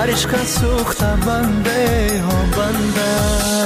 در عشق سوخته بنده ها بنده.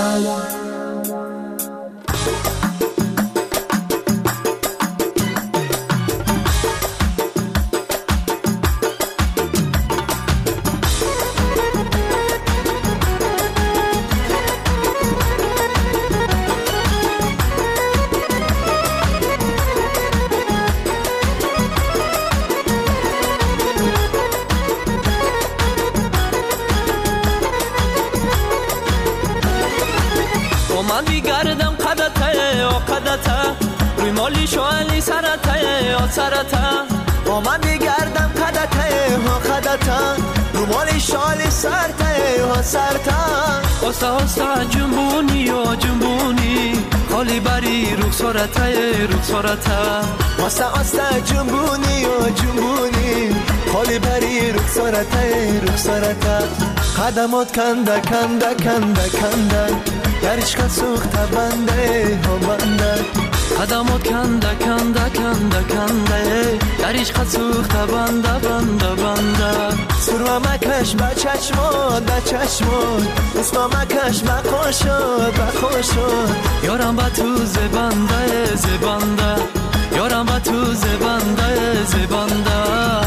مالی شوالی سرته یا سرته آمد میگردم قدته ها قدته رو مالی شوالی سرته یا سرته آسته آسته جنبونی یا جنبونی خالی بری رخسارته آسته آسته جنبونی یا جنبونی خالی بری رخسارته قدمات کنده کنده کنده کنده در عشق سوخته بنده ها بنده قدمات کنده کنده کنده کنده در عشق سوخته بنده بنده بنده سرما مکش به چشمات به چشمات اسما مکش به خوشات به خوشات یارم به تو زبنده زبنده یارم به تو زبنده زبنده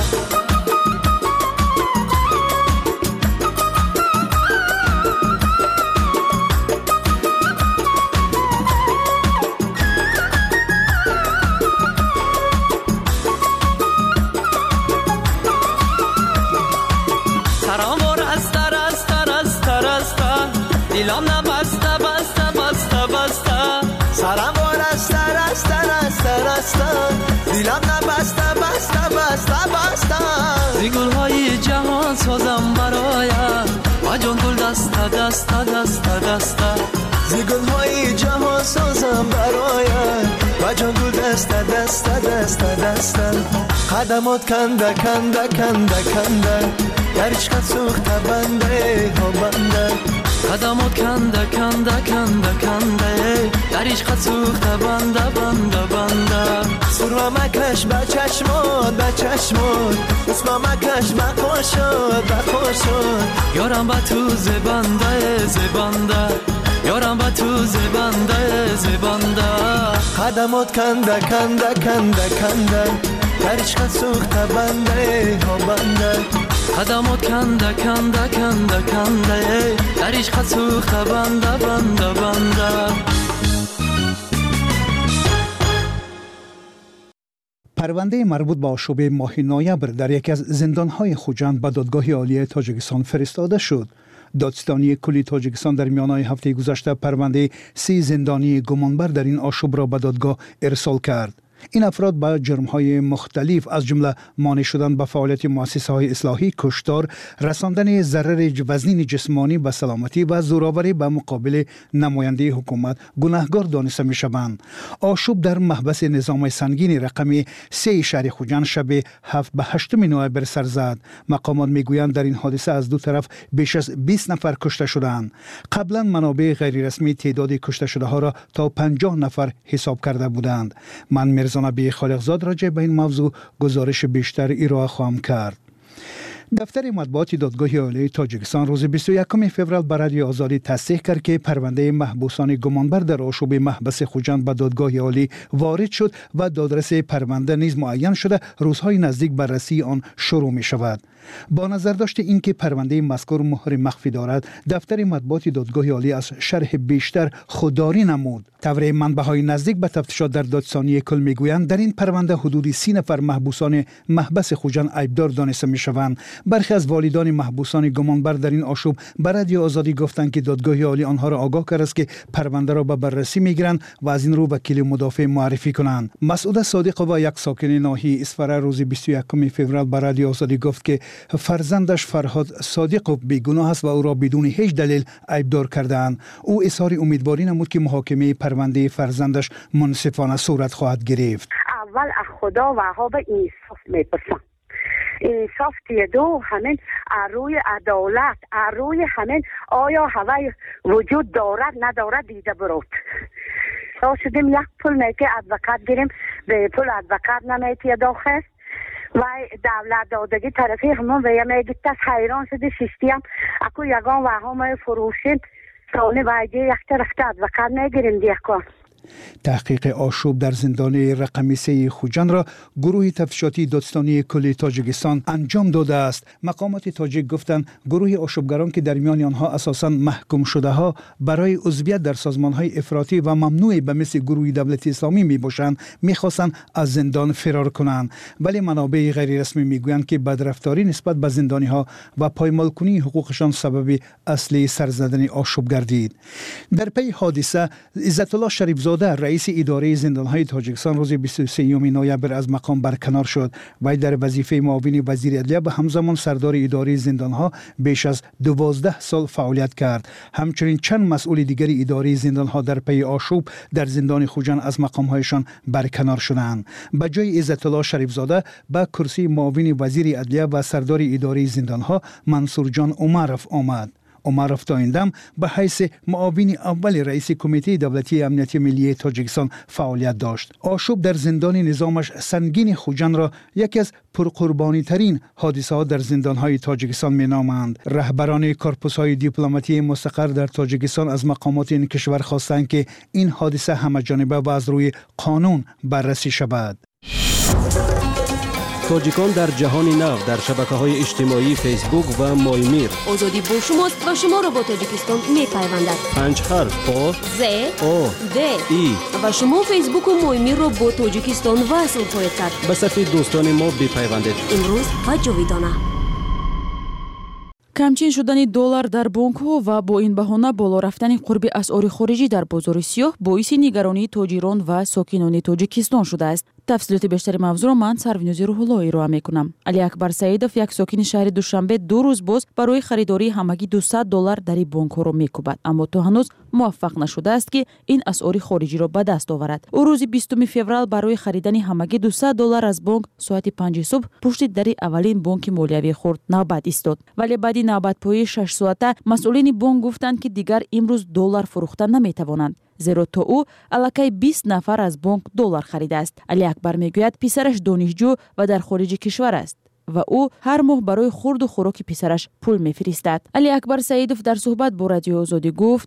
دیلام نبسته بسته بسته بسته سرم وارسته رسته رسته رسته دیلم نبسته بسته بسته بسته زی گلهای جهان سازم برایت و جان گل دسته دسته دسته دسته زی گلهای جهان سازم برایت و جان گل دسته دسته دسته دسته قدمات کنده کنده کنده کنده در عشق سوخته بنده ها بنده قدمات کنده کنده کنده کنده در عشق سوخته بنده بنده بنده سرما مکش به چشمات به چشمات اسما مکش به خوشات به خوشات یارم به تو زبنده زبنده یارم به تو زبنده زبنده قدمات کنده کنده کنده کنده در عشق سوخته بنده ها بنده قدمات کنده کنده کنده کنده در عشق سوخته بنده بنده بنده. پرونده مربوط به آشوب ماه نوامبر در یکی از زندانهای خوجند به دادگاه عالی تاجیکستان فرستاده شد. دادستانی کلی تاجیکستان در میانه هفته گذشته پرونده 30 زندانی گمانبر در این آشوب را به دادگاه ارسال کرد. این افراد با جرم‌های مختلف از جمله مانع شدن به فعالیت مؤسسه‌های اصلاحی، کشتار، رساندن ضرر وزنی جسمانی به سلامتی و زورآوری به مقابل نماینده حکومت گناهکار دانسته می‌شوند. آشوب در محبس نظام سنگین رقم 3 شهر خوجند شب 7 به 8 نوامبر سر زد. مقامات میگویند در این حادثه از دو طرف بیش از 20 نفر کشته شدند. قبلا منابع غیر رسمی تعداد کشته شده ها را تا 50 نفر حساب کرده بودند. من مرزانبی خالقزاد راجع به این موضوع گزارش بیشتر ارائه خواهم کرد. دفتر مطبوعات دادگاه عالی تاجیکستان روز 21 فوریه بر رادیو آزادی تصریح کرد که پرونده محبوسان گمانبر در آشوب محبس خوجند به دادگاه عالی وارد شد و دادرس پرونده نیز معین شده روزهای نزدیک بررسی آن شروع می شود. با نظر داشت اینکه پرونده مذکور مهر مخفی دارد، دفتر مطبوعات دادگاه عالی از شرح بیشتر خودداری نمود. طور منبع‌های نزدیک به تفتیشات در دادستانی کل میگویند در این پرونده حدود 30 نفر محبوسان محبس خوجند عیبدار دانسته میشوند. برخی از والدان محبوسان گمانبر در این آشوب به رادیو آزادی گفتند که دادگاه عالی آنها را آگاه کرده است که پرونده را به بررسی میگیرند و از این رو وکیل مدافع معرفی کنند. مسعود صادق و یک ساکن ناحیه اسفره روز 21 فوریه به رادیو آزادی گفت که فرزندش فرهاد صادقوف بیگناه است و او را بدون هیچ دلیل عیبدار کردند. او اظهار امیدواری نمود که محاکمه پرونده فرزندش منصفانه صورت خواهد گرفت. اول از خدا و هاب انصاف میپرسم. انصاف دو همین روی عدالت روی همین آیا هوای وجود دارد ندارد دیده برود. تا شدیم یک پول میگه ادوکات گیریم به پول ادوکات نمیتی داخل و دولت دادگی طرفی همون و یا میگه تس حیران شده ششتی هم اکو یگان و همه فروشین ساله وایجه یک طرفتاد و کار نگیریم دیکن. تحقیق آشوب در زندان رقمی 3 خوجند را گروه تفتیشاتی دادستانی کل تاجیکستان انجام داده است. مقامات تاجیک گفتند گروه آشوبگران که در میان آنها اساساً محکوم شده ها برای عضویت در سازمان های افراطی و ممنوع به مثل گروه دولت اسلامی می باشند میخواستند از زندان فرار کنند، ولی منابع غیر رسمی میگویند که بدرفتاری نسبت به زندانی ها و پایمال کنی حقوقشان سبب اصلی سرزدن آشوب گردید. در پی حادثه عزت الله شریف زاده رئیس اداره زندان‌های تاجیکستان روز 23 نوامبر از مقام برکنار شد. وی در وظیفه معاون وزیر عدلیه و همزمان سردار اداره زندان‌ها بیش از 12 سال فعالیت کرد. همچنین چند مسئول دیگر اداره زندان‌ها در پی آشوب در زندان خوجند از مقام‌هایشان برکنار شدند. به جای عزت الله شریف زاده به کرسی معاون وزیر عدلیه و سردار اداره زندان‌ها منصور جان عمرف آمد. عمرف تا این دم به حیث معاون اول رئیس کمیته دولتی امنیت ملی تاجیکستان فعالیت داشت. آشوب در زندان نظامش سنگین خوجند را یکی از پرقربانی ترین حادثه ها در زندان های تاجیکستان می نامند. رهبران کارپوس های دیپلماتی مستقر در تاجیکستان از مقامات این کشور خواستند که این حادثه همه‌جانبه و از روی قانون بررسی شود. تاجیکان در جهان نو در شبکه‌های اجتماعی فیسبوک و مایمیر. آزادی با شماست و شما را با تاجیکستان می‌پیوندد. 5 حرف آ ز او د ای و شما فیسبوک و مایمیر را با تاجیکستان وصل خواهید کرد. به صفحه دوستان ما بپیوندید. امروز و جاویدانه. камчин шудани доллар дар бонкҳо ва бо ин баҳона боло рафтани қурби асъори хориҷӣ дар бозори сиёҳ боиси нигаронии тоҷирон ва сокинони тоҷикистон шудааст. тафсилоти бештари мавзӯъро ман сарвинӯзи рӯҳулло ироа мекунам. али акбар саидов як сокини шаҳри душанбе 2 рӯз боз барои харидории ҳамагӣ $200 дари бонкҳоро мекӯбад, аммо то ҳанӯз муваффақ нашудааст ки ин асъори хориҷиро ба даст оварад. ӯ рӯзи 20 феврал барои харидани ҳамагӣ $200 аз бонк соати 5 субҳ пушти дари аввалин бонки молиявии хурд навбат истод, вале баъди навбатпоии 6 соата масъулини бонк гуфтанд ки дигар имрӯз доллар фурӯхта наметавонанд, зеро то ӯ аллакай 20 нафар аз бонк доллар харидааст. али акбар мегӯяд писараш донишҷӯ ва дар хориҷи кишвар аст ва ӯ ҳар моҳ барои хурду хӯроки писараш пул мефиристад. али акбар саидов дар суҳбат бо радиои озодӣ гуфт: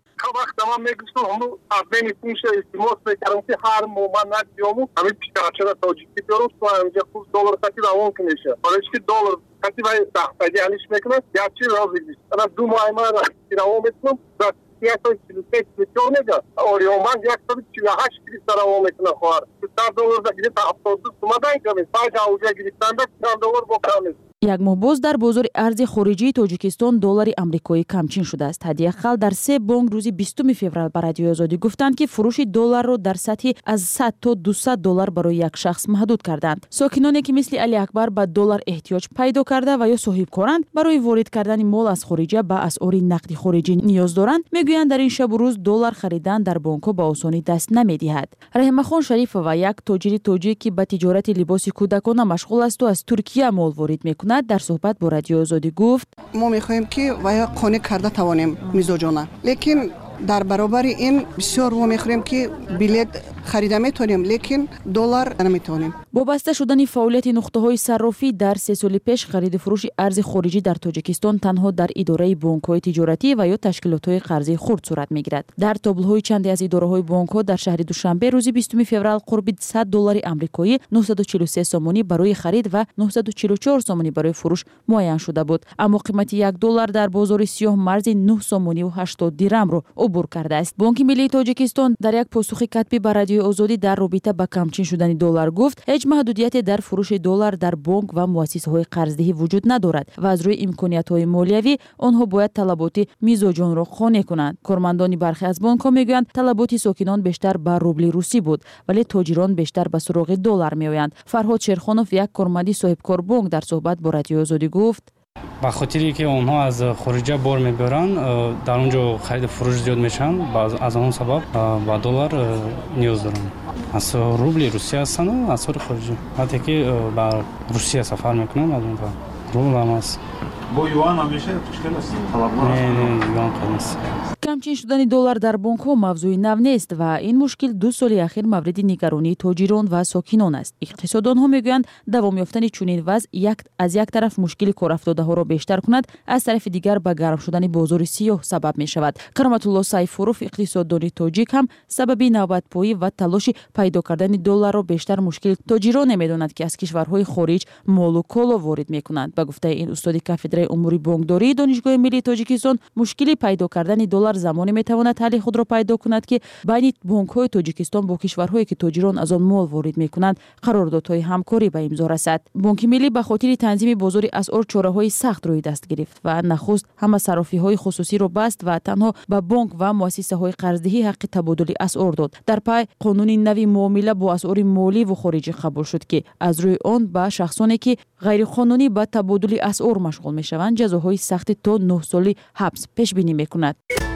як моҳ боз дар бозори арзи хориҷии тоҷикистон доллари амрикоӣ камчин шудааст. ҳадиақал дар 3 бонк рӯзи 20 феврал ба радиои озодӣ гуфтанд ки фурӯши долларро дар сатҳи аз $100 то $200 барои як шахс маҳдуд карданд. сокиноне ки мисли али акбар ба доллар эҳтиёҷ пайдо карда ва ё соҳибкоранд барои ворид кардани мол аз хориҷа ба асъори нақди хориҷӣ ниёз доранд, мегӯянд дар ин шабу рӯз доллар харидан дар бонкҳо ба осонӣ даст намедиҳад. раҳимахон шарифова, як тоҷири тоҷик ки ба тиҷорати либоси кӯдакона машғул асту аз Туркия мол ворид мекунад, дар суҳбат бо радиои озодӣ гуфт: мо мехоҳем ки ваё қонеъ карда тавонем мизоҷона, лекин дар баробари ин бисёр мо мехӯрем ки билет харида метавонем, лекин доллар наметавонем. бо баста шудани фаъолияти нуқтаҳои саррофӣ дар 3 соли пеш хариду фурӯши арзи хориҷӣ дар тоҷикистон танҳо дар идораи бонкҳои тиҷоратӣ ва ё ташкилотҳои қарзии хурд сурат мегирад. дар таблоҳои чанде аз идораҳои бонкҳо дар шаҳри душанбе рӯзи 20 феврал қурби $100 амрикоӣ 943 сомонӣ барои харид ва 944 сомонӣ барои фурӯш муайян шуда буд, аммо қимати $1 дар бозори сиёҳ марзи 9 сомониву 80 дирҳамро убур кардааст. бонки миллии тоҷикистон дар як посухи катбӣ ба радиои озодӣ дар робита ба камчин шудани доллар гуфт: ҳеҷ маҳдудияте дар фурӯши доллар дар бонк ва муассисаҳои қарздиҳӣ вуҷуд надорад ва аз рӯи имкониятҳои молиявӣ онҳо бояд талаботи мизоҷонро қонеъ кунанд. кормандони бархе аз бонкҳо мегӯянд талаботи сокинон бештар ба рубли русӣ буд, вале тоҷирон бештар ба суроғи доллар меоянд. фарҳод шерхонов, як корманди соҳибкор бонк, дар суҳбат бо радиои озодӣ гуфт: ба хотире ки онҳо аз хориҷа бор мебаранд, дар онҷо хариду фурӯш зиёд мешаванд, аз он сабаб ба доллар ниёз доранд. аз рубли русия ҳастанд, аз хориҷи вақте ки ба русия сафар мекунанд, аз он рубл ҳам аст. با یوان همیشه مشکل است. یوان قیمت. камчин шудани доллар дар бонкҳо мавзӯи нав нест ва ин мушкил 2 соли ахир мавриди нигаронии тоҷирон ва сокинон аст. иқтисоддонҳо мегӯянд давом ёфтани чунин вазъ аз як тараф мушкили корафтодаҳоро бештар кунад, аз тарафи дигар ба гарм шудани бозори сиёҳ сабаб мешавад. кароматулло сайфуров, иқтисоддони тоҷик, ҳам сабаби навбатпоӣ ва талоши пайдо кардани долларро бештар мушкили тоҷироне медонад ки аз кишварҳои хориҷ молу коло ворид мекунанд. ба гуфтаи ин устоди кафедраи умури бонкдории донишгоҳи миллии тоҷикистон, мушкили пайдо кардани доллар замоне метавонад ҳалли худро пайдо кунад ки байни бонкҳои тоҷикистон бо кишварҳое ки тоҷирон аз он мол ворид мекунанд қарордодҳои ҳамкорӣ ба имзо расад. бонки миллӣ ба хотири танзими бозори асъор чораҳои сахт рӯи даст гирифт ва нахуст ҳама сарофиҳои хусусиро баст ва танҳо ба бонк ва муассисаҳои қарздиҳӣ ҳаққи табодули асъор дод. дар пай қонуни нави муомила бо асъори моливу хориҷӣ қабул шуд ки аз рӯи он ба шахсоне ки ғайриқонунӣ ба табодули асъор машғул мешаванд ҷазоҳои сахти то 9 соли ҳабс пешбинӣ мекунад.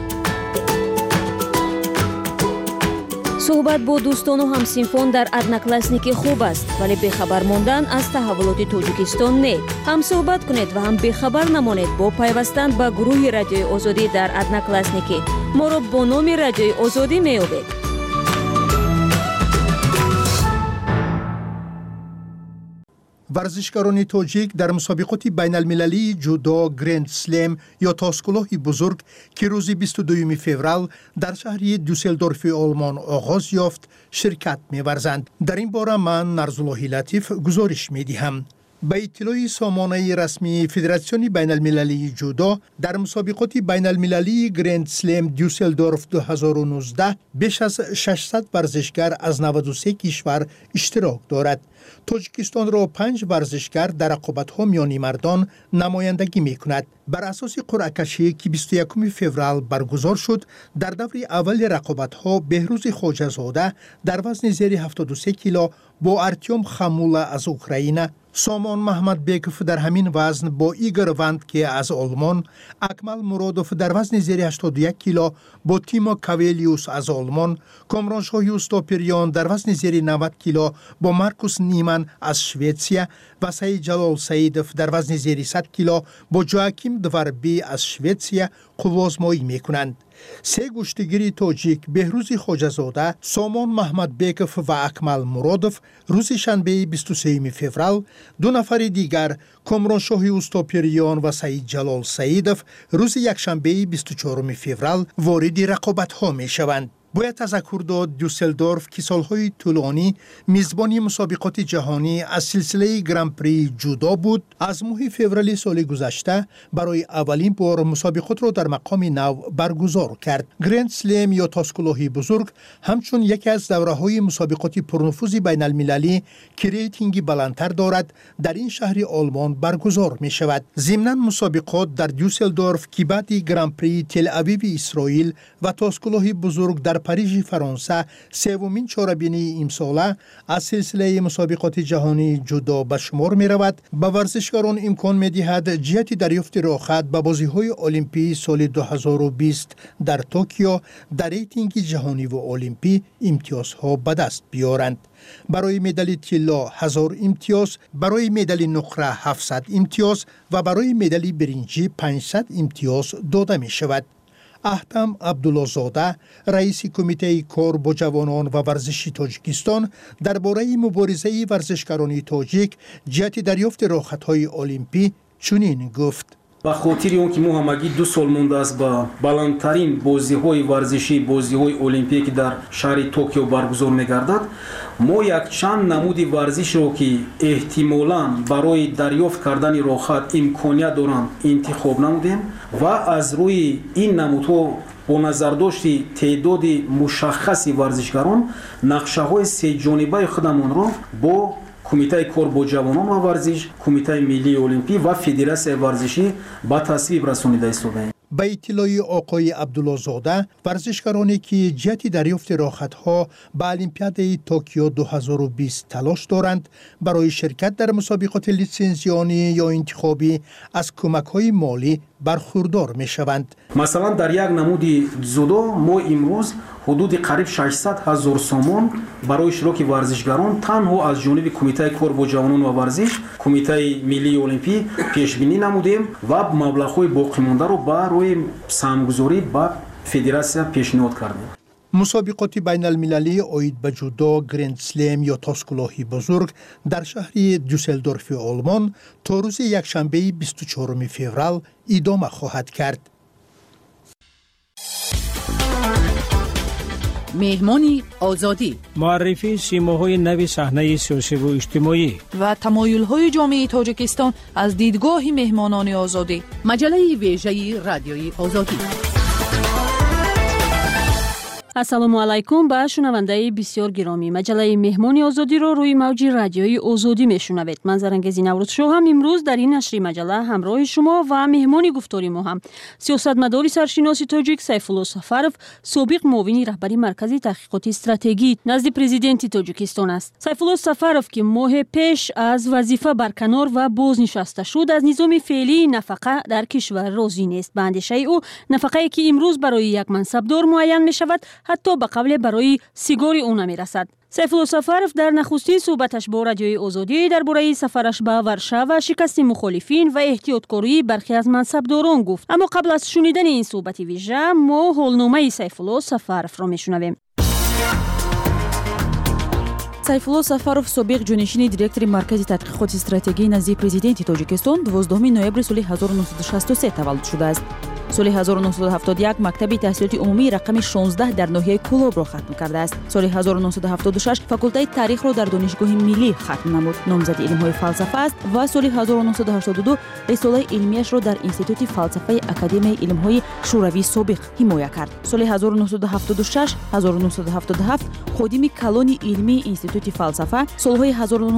суҳбат бо дӯстону ҳамсинфон дар одноклассники хуб аст, вале бехабар мондан аз таҳаввулоти тоҷикистон не. ҳам суҳбат кунед ва ҳам бехабар намонед бо пайвастан ба гурӯҳи радиои озодӣ дар одноклассники. моро бо номи радиои озодӣ меёбед. ورزشکاران تاجیک در مسابقات بین المللی جودو گرند سلم یا تاسکلاه بزرگ که روز 22 فوریه در شهر دوسلدورف آلمان آغاز یافت شرکت می‌ورزند. در این باره من نرزالله لطیف گزارش می‌دهم. به اطلاع سامانه رسمی فدراسیون بین المللی جودو در مسابقات بین المللی گرند سلم دوسلدورف 2019 بیش از 600 ورزشکار از 93 کشور اشتراک دارد. تاجیکستان را 5 ورزشکار در رقابت‌ها میان مردان نمایندگی می‌کند. بر اساس قرعه کشی که 21 فوریه برگزار شد، در دور اول رقابت‌ها بهروز خواجه‌زاده در وزن زیر 73 کیلو با ارتیوم خمولا از اوکراین، سامان محمد بیکوف در همین وزن با ایگور وند که از آلمان، اکمل مرادوف در وزن زیر 81 کیلو با تیمو کاویلیوس از آلمان، کامران شاهیوستاپریان در وزن زیر 90 کیلو با مارکوس نیمن از شویتسیا و سعید جلال سعیدوف در وزن زیر 100 کیلو با جواکیم دواربی از شویتسیا قوازمایی میکنند. سه گشتگیری تاجیک بهروز خواجه‌زاده، سامان محمد بیکوف و اکمل مرادوف روز شنبه 23 فوریه، دو نفر دیگر کامران شاهی اوستاپریان و سعید جلال سعیدوف روز یکشنبه 24 فوریه وارد رقابت‌ها می‌شوند. باید تذکر داد دوسلدورف که سالهای طولانی میزبانی مسابقات جهانی از سلسله گرانپری جودو بود. از ماه فوریه سال گذشته برای اولین بار مسابقات را در مقام نو برگزار کرد. گرند سلم یا تاسکلاه بزرگ همچون یکی از دوره‌های مسابقات پرنفوذ بین المللی که ریتینگی بلندتر دارد در این شهر آلمان برگزار می شود. ضمناً مسابقات در دوسلدورف که بعد گرانپری تل آویو اسرائیل و تاسکلاه بزرگ در پاریژ فرانسه سومین چهاربینی امساله از سلسله مسابقات جهانی جودو به شمار می رود. به ورزشکاران امکان می دهد جهت دریافت راحت به بازی‌های المپی سال 2020 در توکیو در ریتینگ جهانی و المپی امتیازها به دست بیارند. برای مدال طلا 1000 امتیاز، برای مدال نقره 700 امتیاز و برای مدال برنجی 500 امتیاز داده می شود. احتم عبدالله زاده، رئیس کمیته کار با جوانان و ورزشی تاجیکستان درباره مبارزه ورزشکاران تاجیک جهت دریافت راحت‌های المپی چنین گفت: به خاطر اون که ما همگی 2 سال مونده است با بلندترین بازی‌های ورزشی، بازی‌های المپیکی در شهر توکیو برگزار می‌گردد، ما یک چند نمودی ورزش رو که احتمالاً برای دریافت کردن راحت امکانیت دارند انتخاب نمودیم و از روی این نمودها با نظر داشتی تعداد مشخصی ورزشکاران نقشه‌های سه جانبه خودمان را با کمیته کار با جوانان و ورزش، کمیته ملی المپی و فدراسیون ورزشی با تصویب رسانیده است. به اطلاع آقای عبدالله زاده، ورزشکارانی که جهت دریافت راحت‌ها به المپیاد توکیو 2020 تلاش دارند برای شرکت در مسابقات لیسانسیانی یا انتخابی از کمک‌های مالی برخوردار می‌شوند. مثلا در یک نمود جودو ما امروز ҳудуди қариб 600 000 сомон барои иштироки варзишгарон танҳо аз ҷониби кумитаи кор бо ҷавонон ва варзиш, кумитаи миллии олимпӣ пешбинӣ намудем ва маблағҳои боқимондаро барои саҳмгузорӣ ба федератсия пешниҳод кардем. мусобиқоти байналмилалии оид ба ҷудо, гранд слем ё тоскулоҳи бузург дар шаҳри дюсселдорфи олмон то рӯзи якшанбеи 24 феврал идома хоҳад кард. меҳмони озодӣ, муаррифии симоҳои нави саҳнаи сиёсиву иҷтимоӣ ва тамоюлҳои ҷомеаи тоҷикистон аз дидгоҳи меҳмонони озодӣ. маҷалаи вежаи радиои озодӣ. ассалому алайкум ба шунавандаи бисёр гиромӣ. маҷалаи меҳмони озодиро рӯи мавҷи радиои озодӣ мешунавед. ман Зарангези Наврӯзшоҳам. имрӯз дар ин нашри маҷала ҳамроҳи шумо ва меҳмони гуфтори мо ҳам сиёсатмадори саршиноси тоҷик Сайфулло Сафаров, собиқ муовини раҳбари маркази таҳқиқоти стратегӣ назди президенти Тоҷикистон аст. Сайфулло Сафаров ки моҳе пеш аз вазифа барканор ва бознишаста шуд, аз низоми феълии нафақа дар кишвар розӣ нест. ба андешаи ӯ нафақае ки имрӯз барои як мансабдор муайян мешавад, ҳатто ба қавле барои сигори ӯ намерасад. Сайфулло Сафаров дар нахустин суҳбаташ бо радиои озодӣ дар бораи сафараш ба Варшава, шикасти мухолифин ва эҳтиёткории бархе аз мансабдорон гуфт. аммо қабл аз шунидани ин суҳбати вижа, мо ҳолномаи Сайфулло Сафаровро мешунавем. Сайфулло Сафаров, собиқ ҷонишини директори маркази тадқиқоти стратегӣ назди президенти Тоҷикистон 12 ноябри соли 1963 таваллуд шудааст. соли 1971 мактаби таҳсилоти умумии рақами 16 дар ноҳияи Кӯлобро хатм кардааст. соли 1976 факултаи таърихро дар донишгоҳи миллӣ хатм намуд. номзади илмҳои фалсафа аст ва соли 1982 рисолаи илмияшро дар институти фалсафаи Академияи илмҳои шӯравии собиқ ҳимоя кард. соли 1976-1977 ходими калони илмии институти фалсафа, солҳои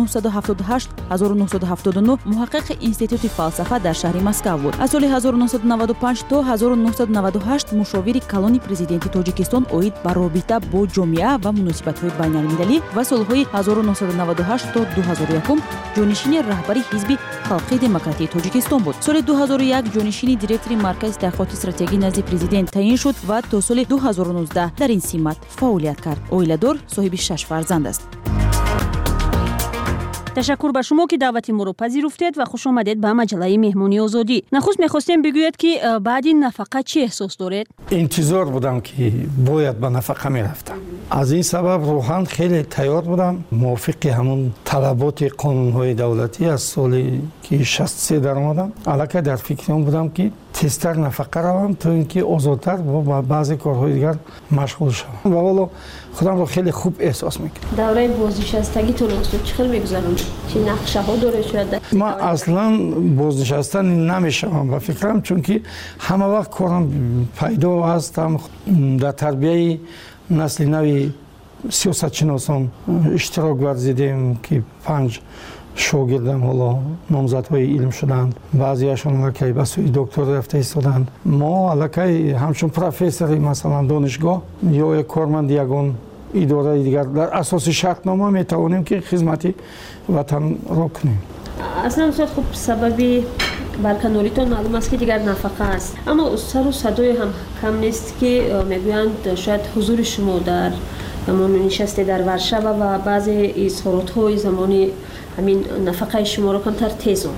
1978-1979 муҳаққиқи институти фалсафа дар шаҳри Москав буд. аз соли 1995 то 1998 мушовири калони президенти Тоҷикистон оид ба робита бо ҷомеа ва муносибатҳои байналмилалӣ ва солҳои 1998 то 2001 ҷонишини раҳбари ҳизби халқии демократии Тоҷикистон буд. соли 2001 ҷонишини директори маркази таҳқиқоти стратегӣ назди президент таъин шуд ва то соли 2019 дар ин симат фаъолият кард. оиладор, соҳиби 6 фарзанд аст. ташаккур ба шумо ки даъвати моро пазируфтед ва хуш омадед ба маҷалаи меҳмони озодӣ. нахуст мехостем бигӯед ки баъди нафақа чӣ эҳсос доред? интизор будам ки бояд ба нафақа мерафтам. аз ин сабаб рӯҳан хеле тайёр будам. мувофиқи ҳамун талаботи қонунҳои давлатӣ аз соли ки 63 даромадам, аллакай дар фикри он будам ки тезтар нафақа равам, то ин ки озодтар ба баъзе корҳои дигар машғул шавам. ва вало худамро хеле хуб эҳсос мекардам. давраи бознишастагитон чӣ хел мегузаронд? чӣ нақшаҳо доред? шояд ман аслан бознишастан намешавам ба фикрам, чунки ҳама вақт корам пайдо ҳастам. дар тарбияи насли нави сиёсатшиносон иштирок варзидем ки 5 шогирдам ҳоло номзадҳои илм шуданд. баъзеашон аллакай ба сӯи докторӣ рафта истоданд. мо аллакай ҳамчун профессори масалан донишгоҳ ё корманди ягон идораи дигар дар асоси шартнома метавонем ки хизмати ватанро кунем. аслан устод, хуб сабаби барканоритон маълум аст ки дигар нафақа аст, аммо сару садое ҳам кам нест ки мегӯянд шояд ҳузури шумо дар замони нишасте дар Варшава ва баъзе изҳоротҳои замони ҳамин нафақаи шуморо камтар тезон.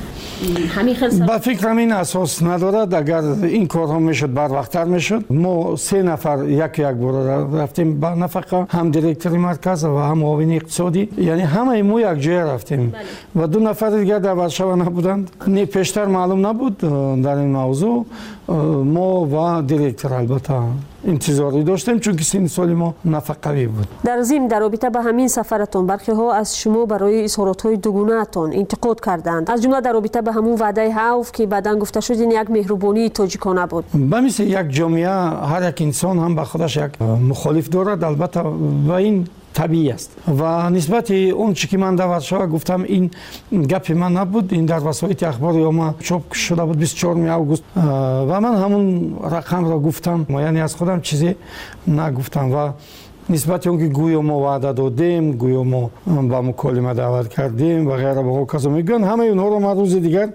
ба фикрам ин асос надорад. агар ин корҳо мешуд барвақттар мешуд. мо 3 нафар як бора рафтем ба нафақа, ҳам директори марказ ва ҳам муовини иқтисодӣ, яъне ҳамаи мо якҷоя рафтем ва 2 нафари дигар дар Варшава набуданд. не пештар маълум набуд дар ин мавзӯъ. мо ва директор албатта интизорӣ доштем, чунки синни соли мо нафақавӣ буд. дар зимн дар робита ба ҳамин сафаратон бархеҳо аз шумо барои изҳоротҳои дугунаатон интиқод карданд, аз ҷумла дар робита ба ҳамун ваъдаи ҳавф ки баъдан гуфта шуд ин як меҳрубонии тоҷикона буд. ба мисли як ҷомеа ҳар як инсон ҳам ба худаш як мухолиф дорад, албатта ва ин табиӣ аст. ва нисбати он чӣ ки ман дар Варшава гуфтам, ин гапи ман набуд, ин дар васоити ахбори омма чоп шуда буд 24 август ва ман ҳамун рақамро гуфтам, яъне аз худам чизе нагуфтам. ва нисбати он ки гӯё мо ваъда додем, гӯё мо ба муколима даъват кардем ва ғайра ба ҳоказо мегӯянд, ҳамаи онҳоро ман рӯзи дигар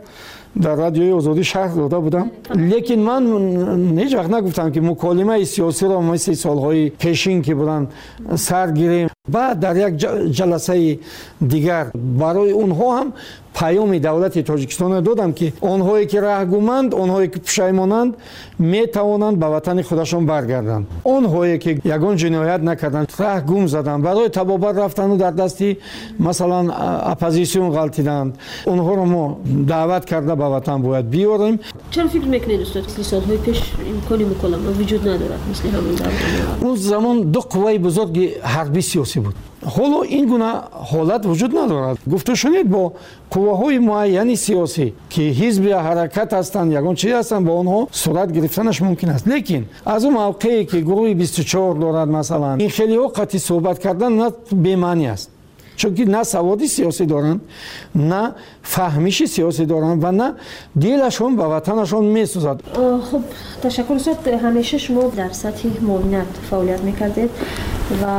дар радиои озодӣ шарҳ дода будам. Лекин ман ҳеҷ вақт нагуфтам ки муколимаи сиёсиро мисли солҳои пешин ки буданд сар гирем. баъд дар як ҷаласаи дигар барои онҳо ҳам паёми давлати Тоҷикистон додам ки онҳое ки раҳгуманд, онҳое ки пушаймонанд метавонанд ба ватани худашон баргарданд. Онҳое ки ягон ҷиноят накарданд, раҳгум заданд, барои табобат рафтану дар дасти масалан оппозитсион ғалтиданд, онҳоро мо даъват карда ба ватан бояд биёрем. чаро фикр мекунед устод ки солҳои пеш имкони муколама вуҷуд надорад мисли ҳамон давр? он замон ду қувваи бузурги ҳарбӣ сиёсӣ буд. ҳоло ин гуна ҳолат вуҷуд надорад. гуфта шунед бо қувваҳои муайяни сиёсӣ ки ҳизби ва ҳаракат ҳастанд, ягон чиз ҳастанд, бо онҳо сурат гирифтанаш мумкин аст. лекин аз он мавқее ки гурӯҳи 24 дорад масалан, ин хелиҳо қатъи суҳбат кардан на бемаънӣ аст. чунки на саводи сиёсӣ доранд, на фаҳмиши сиёсӣ доранд ва на дилашон ба ватанашон месӯзад. хуб, ташаккур устод. ҳамеша шумо дар сатҳи муовинат фаъолият мекардед ва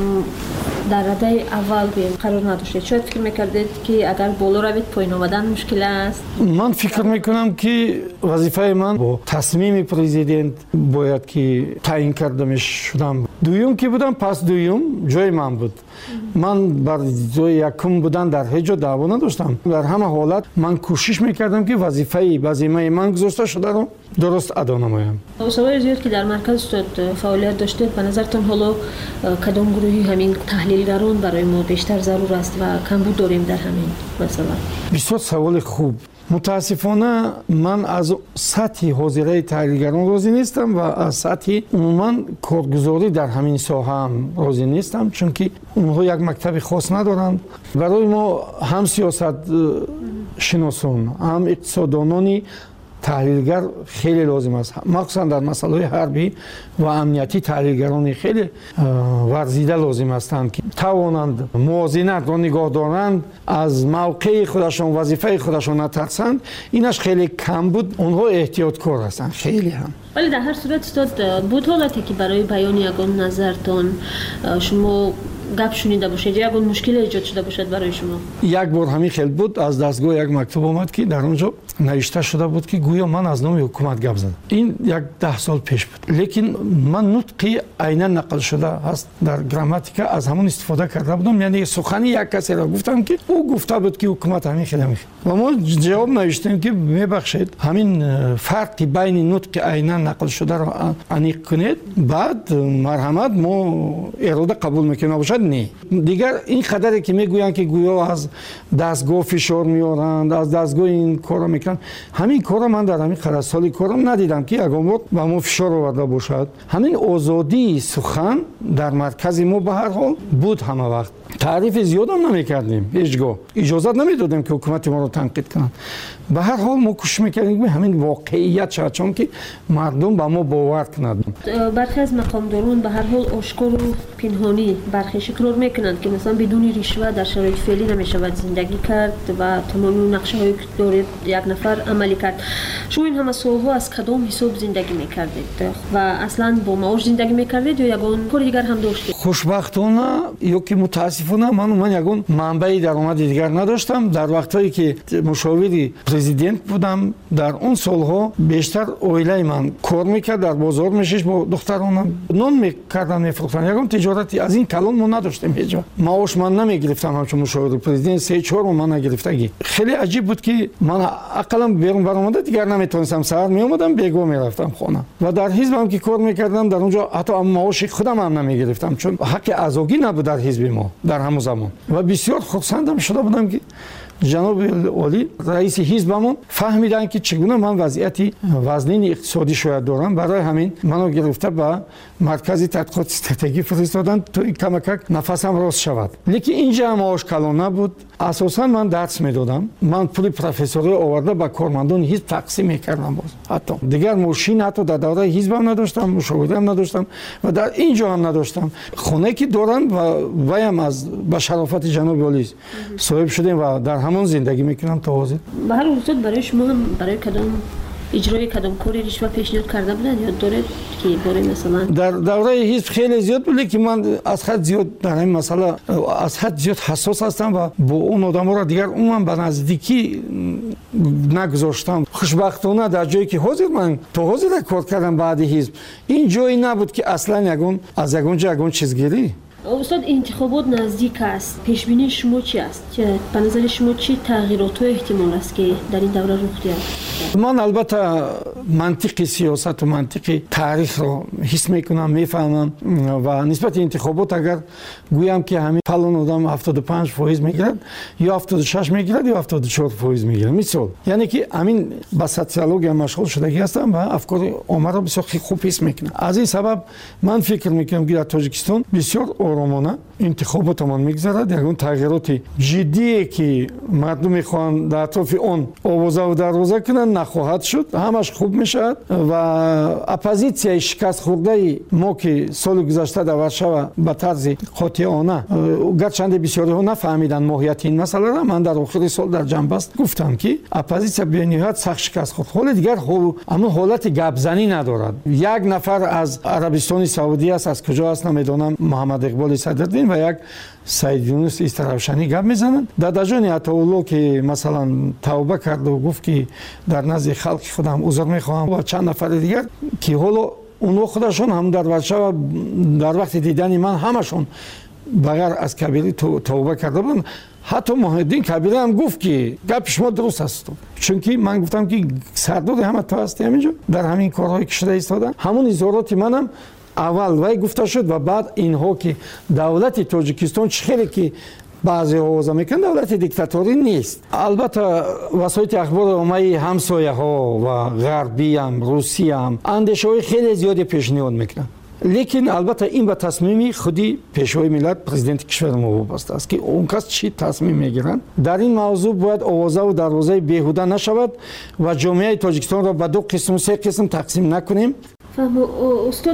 дар радаи аввал қарор надоштед. шояд фикр мекардед ки агар боло равед поин омадан мушкил аст? ман фикр мекунам ки вазифаи ман бо тасмими президент бояд ки таъин карда мешудам. дуюм ки будам, пас дуюм ҷои ман буд. ман бар ҷои якум будан дар ҳеҷ ҷо даъво надоштам. дар ҳама ҳолат ман кӯшиш мекардам ки вазифаи ман гузошта шударо дуруст адо намоям. солҳои зиёд ки дар марказ устод фаъолият доштед, ба назартон ҳоло кадом гурӯҳи ҳамин таҳлилгарон барои мо бештар зарур аст ва камбуд дорем дар ҳамин масъала? бисёр саволи хуб. мутаассифона ман аз сатҳи ҳозираи таҳлилгарон розӣ нестам ва аз сатҳи умуман коргузорӣ дар ҳамин соҳаам розӣ нестам, чунки онҳо як мактаби хос надоранд. барои мо ҳам сиёсатшиносон, ҳам иқтисоддонони таҳлилгар хеле лозим аст. махсусан дар масъалаҳои ҳарбӣ ва амнияти таҳлилгарони хеле варзида лозим ҳастанд ки тавонанд мувозинатро нигоҳ доранд, аз мавқеи худашон, вазифаи худашон натарсанд. инаш хеле кам буд. онҳо эҳтиёткор ҳастанд хеле ҳам. вале дар ҳар сурат устод буд ҳолате ки барои баёни ягон назартон шумо гап шунида бошед, ягон мушкиле эҷод шуда бошад барои шумо? як бор ҳамин хел буд. аз дастгоҳ як мактуб омад ки дар он ҷо навишта шуда буд ки гӯё ман аз номи ҳукумат гап задам. ин як 10 сол пеш буд. лекин ман нутқи айнан нақл шуда ҳаст дар грамматика, аз ҳамон истифода карда будам. яъне сухани як касеро гуфтам ки ӯ гуфта буд ки ҳукумат ҳамин хел ва мо ҷавоб навиштем ки мебахшед, ҳамин фарқи байни нутқи айнан нақл шударо аниқ кунед, баъд марҳамат мо ирода қабул мекунем, набошад не. дигар ин қадаре ки мегӯянд ки гӯё аз дастгоҳ фишор меоранд, аз дастгоҳ ин кора мекунанд, ҳамин кора ман дар ҳамин қадар соли корам надидам ки ягон бор ба мо фишор оварда бошад. ҳамин озодии сухан дар маркази мо ба ҳар ҳол буд. ҳама вақт таърифи зиёдам намекардем, ҳеҷ гоҳ иҷозат намедодем ки ҳукумати моро танқид кунанд. ба ҳар ҳол мо кӯшиш мекардем ки ҳамин воқеият шавад, чун ки мардум ба мо бовар кунад. бархе аз мақомдорон ба ҳар ҳол ошкору пинҳонӣ бархеш иқрор мекунанд ки масалан бидуни ришва дар шароити феълӣ намешавад зиндагӣ кард ва тамоми нақшаҳое ки доред як нафар амалӣ кард. шумо ин ҳама солҳо аз кадом ҳисоб зиндагӣ мекардед ва аслан бо маош зиндагӣ мекардед ё ягон кори дигар ҳам доштед? хушбахтона ё ки мутаассифона ман ягон манбаи даромади дигар надоштам. дар вақтҳое ки мушовири президент будам, дар он солҳо бештар оилаи ман кор мекард, дар бозор мешиш бо духтаронам нон мекардан, мефурӯхтанд. ягон тиҷорати аз ин калон мо надоштем ҳеҷ вақт. маош ман намегирифтам ҳамчун мушовири президент, 3-4 ман нагирифтагӣ. хеле аҷиб буд ки ман ақалам берун баромада дигар наметонистам. саҳар меомадам, бегоҳ мерафтам хона ва дар ҳизбам ки кор мекардам, дар он ҷо ҳатто маоши худам ҳам намегирифтам, чун ҳаққи аъзогӣ набуд дар ҳизби мо дар ҳамон замон. ва бисёр хурсандам шуда будам ки ҷаноби олӣ раиси ҳизбамон фаҳмиданд ки чӣ гуна ман вазъияти вазнини иқтисодӣ шояд дорам. барои ҳамин маро гирифта ба маркази тадқиқоти стратегӣ фиристоданд то камакак нафасам рост шавад. лекин ин ҷа маош калон набуд. асосан ман дарс медодам. ман пули профессорӣ оварда ба кормандони ҳизб тақсим мекардам. боз ҳатто дигар мошин ҳатто дар давраи ҳизбам надоштам, мушовирам надоштам ва дар ин ҷо ҳам надоштам. хоне ки дорам ва ваям аз ба шарофати ҷаноби олӣ соҳиб шудем ва дар ҳамон зиндагӣ мекунам то ҳозир. ба ҳар ҳол барои шумо ҳам барои кадом اجرای کدام کاری رشوه پیشنهاد کرده بودن یا داره که باره مثلا در دوره حزب خیلی زیاد بود که من از حد زیاد در این مسئله از حد زیاد حساس هستم و با اون آدما را دیگر عموما به نزدیکی نگذاشتم. خوشبختانه در جایی که حاضر من تو حاضر کار کردم بعد حزب این جایی نبود که اصلا یگون از یگون چیزگیری. استاد انتخابات نزدیک است. پیش بینی شما چی است؟ به نظر شما چه تغییرات و احتمال است که در این دوره رخ دهد؟ من البته منطق سیاست و منطق تاریخ رو حس میکنم میفهمم و نسبت انتخابات اگر گویم که همین فلان آدم 75% میگیرد یا 76 میگیرد یا 74% میگیرد مثال یعنی که همین با سوسیولوژی مشغول شدگی هستم و افکار عامه رو بسیار خوب حس میکنم. از این سبب من فکر میکنم که در تاجیکستان بسیار آرامانه انتخابات من میگذرد. یگان تغییرات جدی که مردم میخوان در اطراف اون آوازه و دروازه کنن نخواهد شد. همش خوب میشد و اپوزیسیای شکست خورده ما که سال گذشته در ورشو به طرز قاطعانه گرچند بسیاری ها نفهمیدن ماهیت این مسئله را من در آخر سال در جنبست گفتم که اپوزیسیا به نهایت سخت شکست خورد. حال دیگر اما حالت گپزنی ندارد. یک نفر از عربستان سعودی است از کجا است نمیدونم محمد اقبال صدرالدین و یک سید یونس استروشنی گپ میزنند. در جان عطاالله که مثلا توبه کرد و گفت که در نزد خلق خودم عذر میخواهم و چند نفر دیگر که حالا اونها خودشون هم در ورشو در وقت دیدن من همشون بغیر از کبیری توبه کرده بودن. حتی محمدین کبیری هم گفت که گپ شما درست است چون که من گفتم که سردار همه تو هستی همینجا در همین کارهایی که شده ایستادن. همون اظهارات منم اول وای گفته شد و بعد اینها که دولت تاجیکستان چخیلی که بعضی آوازه میکن دولت دیکتاتوری نیست. البته وسایل اخبار عمومی همسایه ها و غربی هم روسی هم اندیشه های خیلی زیادی پیشنهاد میکنن لیکن البته این به تصمیمی خودی پیشوای ملت پرزیدنت کشور ما وابسته است که اون کس چی تصمیم میگیرن. در این موضوع باید آوازه و دروازه بیهوده نشود و جامعه تاجیکستان را به دو قسم و سه قسم تقسیم نکنیم. استاد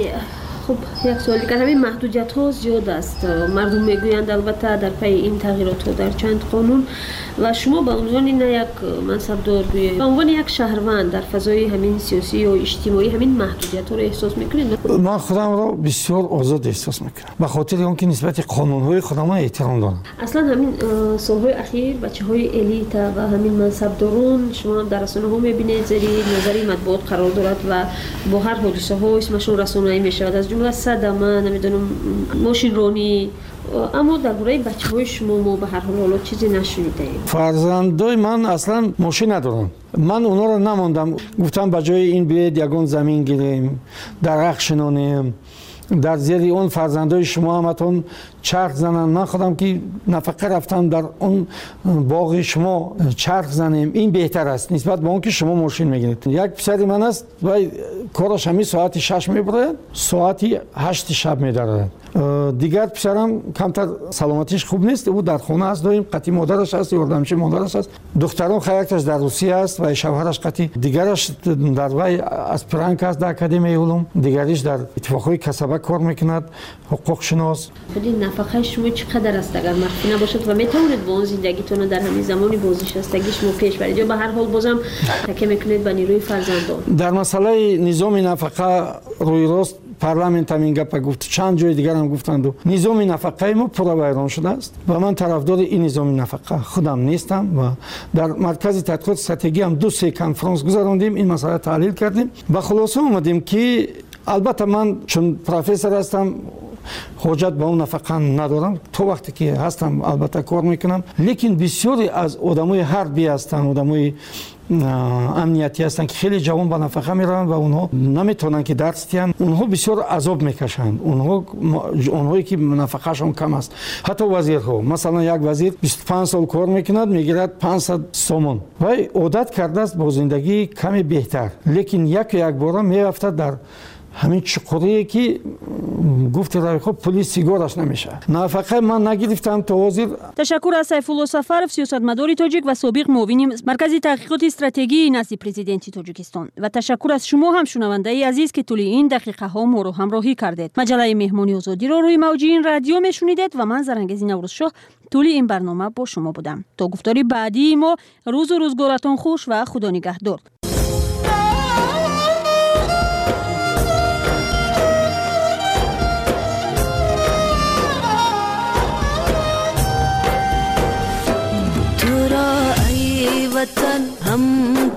خب یک سوال دیگر همین محدودیت ها زیاد است. مردم میگویند البته در پی این تغییرات ها در چند قانون و شما به عنوان نه یک منصبدار به عنوان یک شهروند در فضای همین سیاسی و اجتماعی همین محدودیت ها رو احساس میکنید؟ من خودم را بسیار آزاد احساس میکنم به خاطر اینکه نسبت قانون های خودم احترام دارم. اصلا همین سالهای اخیر بچه های الیت و همین منصبداران شما در رسانه ها میبینید زیر نظر مطبوعات قرار دارد و با هر حادثه ها اسمشون رسانه‌ای میشود از جمله صدمه نمیدونم ماشین رانی. اما درباره بچه‌های شما ما به هر حال چیزی نشنیده ایم. فرزندای من اصلا ماشین ندارن. من اونا رو نماندم گفتم به جای این بیاید یگان زمین گیریم درخت شنونیم در زیر اون فرزندای شما همتون چرخ زنن. من خودم که نفقه رفتم در اون باغ شما چرخ زنیم این بهتر است نسبت به اون که شما ماشین میگیرید. یک پسری من است و کارش همین ساعت 6 میبره ساعت 8 شب میداره. دیگر پسرم کمتر سلامتیش خوب نیست او در خانه است داریم قطعی مادرش است یاردمچی مادرش است. دخترم خیرکش در روسیه است و شوهرش قطعی دیگرش در وی اسپرانک است در اکادمی علوم دیگریش در اتفاقهای کسبه کار میکند حقوق شناس. خودی نفقه شما چقدر است اگر مخفی نباشد و میتونید با اون زندگیتون در همین زمانی بازنشستگی شما پیش برید یا به هر حال بازم تکیه میکنید به نیروی فرزندان؟ در مسئله نظام نفقه روی راست پارلمنت هم این گپ گفت چند جای دیگر هم گفتند نظام نفقه ما پر ویران شده است و من طرفدار این نظام نفقه خودم نیستم و در مرکز تحقیقات استراتژی هم 2-3 کنفرانس گذراندیم این مسئله تحلیل کردیم و خلاصه اومدیم که البته من چون پروفسور هستم حاجت به اون نفقه ندارم تو وقتی که هستم البته کار میکنم لیکن بسیاری از آدمای حربی هستن آدمای امنیتی هستن که خیلی جوان با نفقه میرن و اونها نمیتونن که درس دیان اونها بسیار عذاب میکشند اونهایی که نفقهشون کم است. حتی وزیرها مثلا یک وزیر 25 سال کار میکند میگیرد 500 سومون و عادت کرده است با زندگی کمی بهتر لیکن یک بار میرفته در همین چقوری که گفت روی خب پلیس سیگارش نمیشه. نفقه من نگرفتم تا وزیر. تشکر از سیفالله سفرов سیاستمدار تاجیک و سابق معاون مرکز تحقیقات استراتژی نزد پرزیدنت تاجیکستان و تشکر از شما هم شنونده عزیز که طول این دقیقه ها ما رو همراهی کردید. مجله مهمانی آزادی رو روی موجی این رادیو میشنیدید و من زرنگزی نوروزشاه طول این برنامه با شما بودم. تا گفتاری بعدی ما روز و روزگارتون خوش و خدا نگهدار.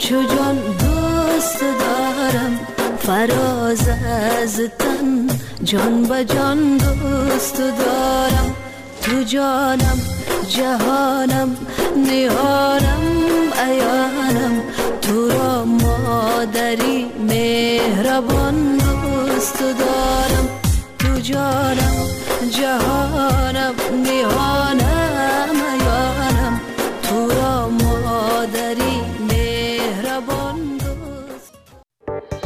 چو جان دوست دارم فراز از تن جان به جان دوست دارم تو جانم جهانم نهانم عیانم تو را مادری مهربان دوست دارم تو جانم جهانم نهانم